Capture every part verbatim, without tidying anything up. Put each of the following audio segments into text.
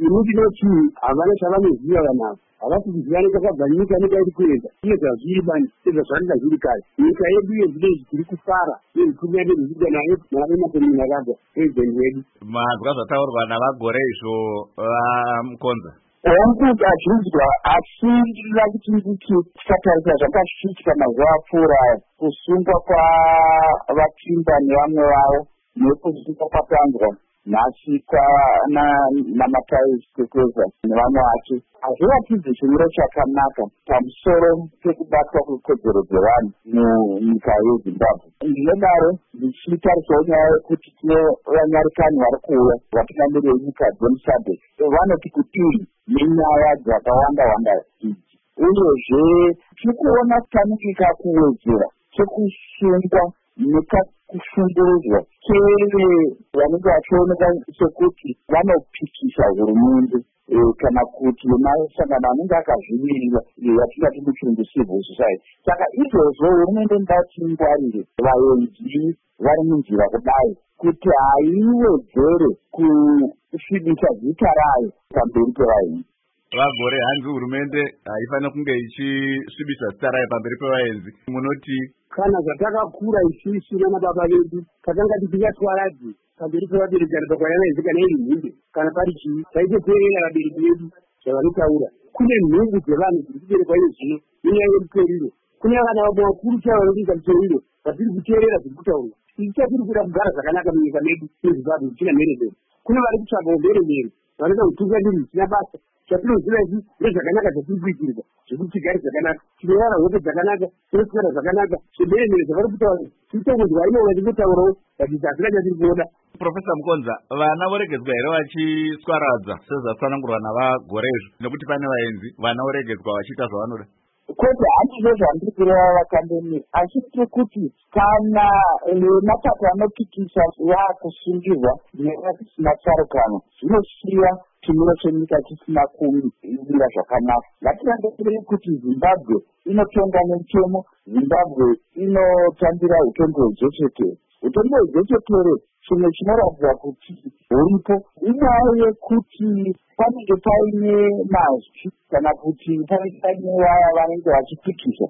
inoti havana chavanoziva vanavo, havasi kuzivana kwakabva nyika nedairi kuenda iye zvazviibani sezvazvanga zviri kare. Nyika yedu yezvinezvi tiri kufara nezvikuru yadu zviita naye naEmerson Mnangagwa president wedu. Mazwa zvataurwa navagore izvo vamukonza wangu achinzwa asi ndinoda kuti nditi tikatarisa zvakasvika mazuva apfuura kusungwa kwavapfimba nevamwe vavo nekusungwa kwatanzwa nhasi namataisi kwekweza nevamwe vacho hazviratidzi chimiro chakanaka pamusoro pekubatwa kwekodzero dzevanhu munyika yeZimbabwe. Ndinodaro ndichitarisawo nyaya yekuti tine vanyarikani vari kuuya vatungamiriri nyika dzemusadek vanoti kudii nenyaya dzakawanda wanda idzi, uyezve tiri kuona kutamikika kuwedzera chekusungwa nekakushungurudzwa keve vanenge vachioneka sekuti vanopikisa hurumende kana kuti masangano anenge akazvimirira yatingati muchirungu civil society. Saka izvozvo hurumende ndatingwarire vaenzi vari munzira kudai kuti haiwedzere kusvibisa zita rayo pamberi pevaenzi. Vagore hanzi hurumende haifanira kunge ichisvibisa zita rayo pamberi pevaenzi. Munoti kana zvatakakura isusu nanababa vedu takanga tisingatwaradzi pamberi pevabereki kana pakwanaizi kana iri nhumbi kana pari chii taitoteerera vabereki vedu zvavanotaura. Kune nhumbu dzevanhu dziri kuberekwa ino zvino nenyaya yemutoriro. Kune vana vabo vakuru chaivo vanoita mutoriro vatiri kuteerera zviri kutaurwa. Isu tatiri kuda kugara zvakanaka munyika medu yeZimbabwe zvichina mheremhere. Kune vari kutsvaga umheremhere vanoda kutungamiriri zvisina basa. Chatinoziva isi nezvakanaka zvatiri kuitirwa zvekuti tigare zvakanaka, tinorara hope dzakanaka, tinoswera zvakanaka, zvemheremhere zvavari kutaura titongodzwa inowa tingotaurawo vatiti hasina chatiri kuoda. Profesa Mukonza, vana voregedzwa here vachiswaradza sezvatsanangurwa navagore izvo nekuti pane vaenzi vana voregedzwa vachiita zvavanoda? Kwete handizvo zvandiri kureva vakambeni, asi tiri kuti kana mapato anopikisa vakusungirwa nevatisina tsarukano zvinosiya chimiro chenyika chisina kumira zvakanaka. Ngatirangarire kuti Zimbabwe inotonga nemutemo, Zimbabwe inotambira utongo hwejechetere. Utongo hwejechetere chimwe chinoratidza kuti huripo inyaya yekuti panenge paine mazwi kana kuti panenge paine vaya vanenge vachipikisa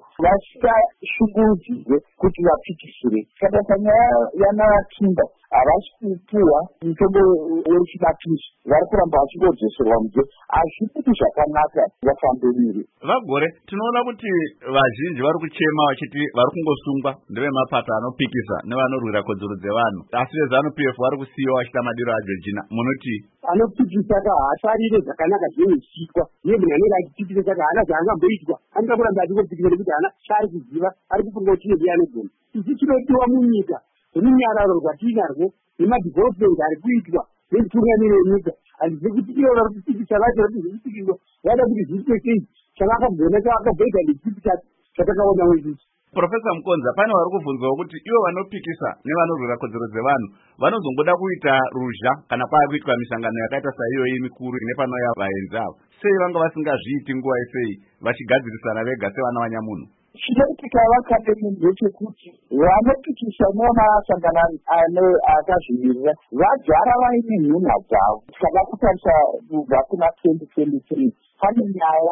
vasingashungurudzirwe kuti vapikisire. Saka panyaya yanavatimba havasi kupuwa mutombo wechimapishi, vari kuramba vachingodzoserwa muje. Hazvikuti zvakanaka vafambe miri. Vagore, tinoona kuti vazhinji vari kuchema vachiti vari kungosungwa ndevemapato anopikisa nevanorwira kodzero dzevanhu, asi vezanu P F vari kusiyiwa vachita madiro aJorgina. Munoti anopikisa ka haasarire zvakanaka zvinenge zvichiitwa. Iye munhu anenge achipikisa saka haana zvaangamboitwa, anoda kuramba achingopikisa nekuti haana chaari kuziva, ari kufunga kuti chine ndianogona. Ichi chinodiwa munyika nemunyararo rwatinarwo nemadhivholopumendi ari kuitwa nemutungamiri wenyika. Handizivi kuti ivo vari kupikisa vacho vari kuzvipikirwa vada kuti zviitwe sei chavakagona chavakabhoita ndechipi chacho chatakaona wezichi. Profesa Mukonza, pane vari kubvunzwawo kuti ivo vanopikisa nevanorwira kodzero dzevanhu vanozongoda kuita ruzha kana kwava kuitwa misangano yakaita saiyoyi mikuru ine panouya vaenzi avo. Sei vanga vasingazviiti nguva yesei vachigadzirisana vega sevana vanyamunhu? Chinoitika vakambeni ndechekuti vanopikisa nemasangano akazvimirira vagara vaine nhunha dzavo. Tikada kutarisa kubva kuna twenty twenty-three pane nyaya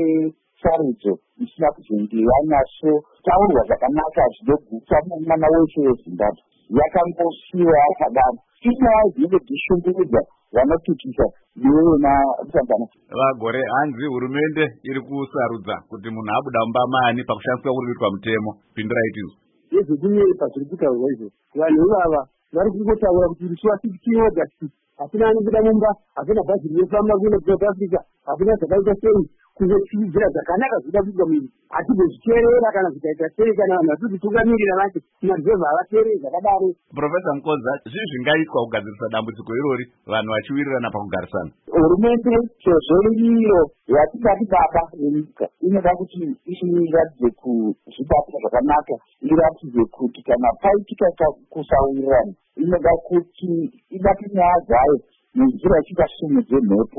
yesarudzo isina kuzonge yanyatsotaurwa zvakanaka zvinogutsa mwana wese weZimbabwe, yakangosiyiwa yakadaro. Inyaya dzinenge dzichishungurudza vanopikisa nevena musangano. Vagore, hanzi hurumende iri kusarudza kuti munhu abuda mumba mani pakushandiswa kuri kuitwa mutemo. Pindurai izvo. Nezvekunyepa zviri kutaurwa izvo, vanhu ivava vari kungotaura kuti risuwa sixteen August hakuna anobuda mumba, hakuna bhazi rinofamba kuenda kuSouth Africa, hakuna zvakaita sei kuzochividzira zvakanaka zvida kuitwa miri. Hatizozviteerera kana zvikaita sei kana vanhu vatiri kutungamirira vacho madhivha havateereri zvakadaro. Profesa Mukonza, zvii zvingaitwa kugadzirisa dambudziko irori vanhu vachiwirirana pakugarisana? Hurumende sezvo iriyo yatingati baba venyika inoda kuti iratidze kuzvibata zvakanaka, iratidze kuti kana paitika kusawirirana inoda kuti ibate nyaya dzayo nenzira isingasumudze mhepo,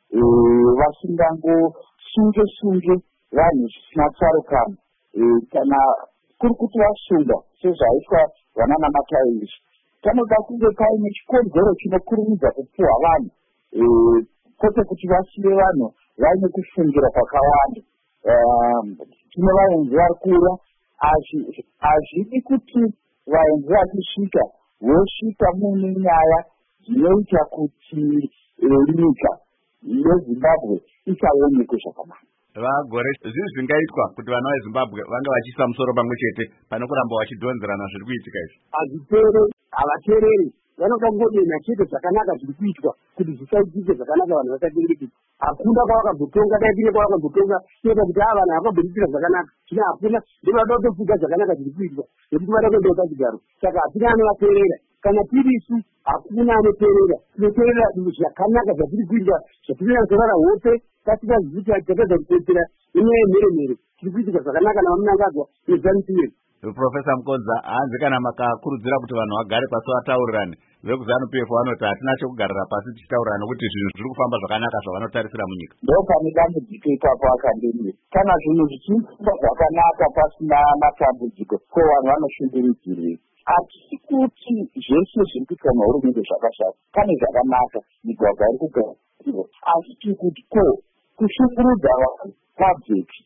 vasingangosunge sunge vanhu zvisina tsarukano. Kana kuri kuti vasunga sezvaitwa vana namatairi, panoda kunge paine chikonzero chinokurumidza kupuhwa vanhu kwete kuti vasiye vanhu vaine kufungira kwakawanda. Tine vaenzi vari kura, hazvidi kuti vaenzi vachisvika vosvika mune nyaya dzinoita kuti nyika yezimbabwe isaonekwe zvakanaka. Vagore zvii zvingaitwa kuti vana vezimbabwe vange vachiisa musoro pamwe chete pane kuramba vachidhonzerana zviri kuitika izvi? Hazvipere, havateereri, vanoda kungodena chete zvakanaka zviri kuitwa kuti zvisaitike zvakanaka, vanhu vasatengeteka. Hakuna kwavakazotonga, dai kune kwavakazotonga toita kuti ava vanhu havakabudikira zvakanaka. Zvino hakuna, ndivada kutofuga zvakanaka zviri kuitwa nekuti vada kuendawo pachigaro. Saka hakuna anovateerera. Kana tiri isu hakuna anoteerera. Tinoteerera zvakanaka zvatiri kuitwa, zvatinonyatsovara hope tasingazivi kuti takadza kuteerera inyaya yemheremhere. Tiri kuitika zvakanaka navamunangagwa nezanupiyeri. Profesa Mukodza, hanzi kana makakurudzira kuti vanhu vagare pasi vataurirane, vekuzanu P F vanoti hatina chokugarira pasi tichitaurirana kuti zvinhu zviri kufamba zvakanaka zvavanotarisira munyika? Ndo pane dambudziko ipapo akandemira. Kana zvinhu zvichifamba zvakanaka pasina matambudziko, ko vanhu vanoshungurudzirei? Hatisi kuti zvese zviri kuitwa nehurumende zvakashata. Pane zvakanaka, migwagwa iri kugadzirwa, asi tiri kuti ko kushungurudza vanhu pabveki